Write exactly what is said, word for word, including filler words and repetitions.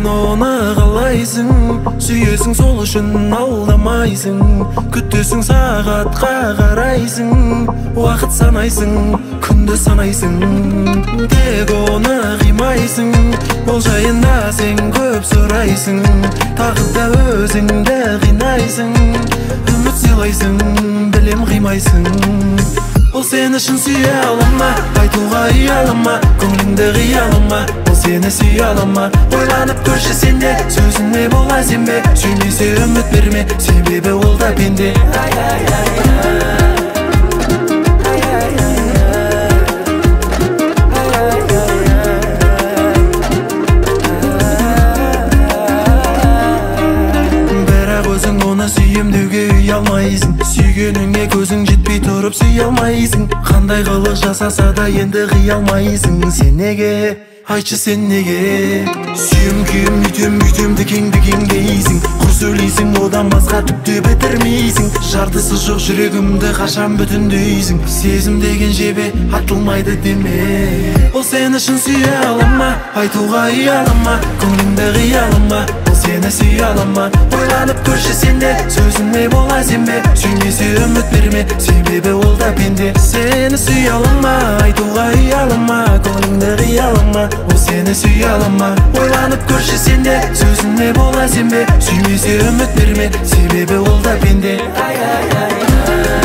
сен оны қалайсың, сүйесің сол үшін алдамайсың, күтесің сағатқа қарайсың, уақыт санайсың, күнді санайсың, тек оны қимайсың, ол жайында сен көп сұрайсың, тағы да өзіңді қинайсың, үміт сыйлайсың, білем қимайсың. Ол сен үшін сүйе алама, айтуға ұялама, көңіліңді қиялама, ол сені сүйе алама. Ойланып көрші сенде, сөзіне бола сенбе, сүймесе үміт берме, себебі ол да пенде. Бірақ өзің оны сүйем деуге ұялмайсың, сүйгеніңе көзің жетпей тұрып сүйе алмайсың. Қандай қылық жасаса да енді қия алмайсың. Сен неге, айтшы сен неге? Сүйем күйем үйтем үйтемді кеңді кеңдейсің, құр сөйлейсің, одан басқа түкте бітірмейсің. Жартысы жоқ жүрегімді қашан бүтіндейсің, сезім деген жебе атылмайды деме. Ол сен үшін сүйе алама, айтуға ұялама, көңіліңді қиялама, ол сені сүйе алама. Ойланып көрші сенде, сөзіне бола сенбе, сүймесе үміт берме, себебі ол да пенде. Сені сүйе алама, айтуға ұялама, көңіліңді қиялама, ол сені сүйе алама. Ойланып көрші сенде, сөзіне бола сенбе, сүймесе үміт берме, себебі ол да пенде. Ай, ай, ай, ай.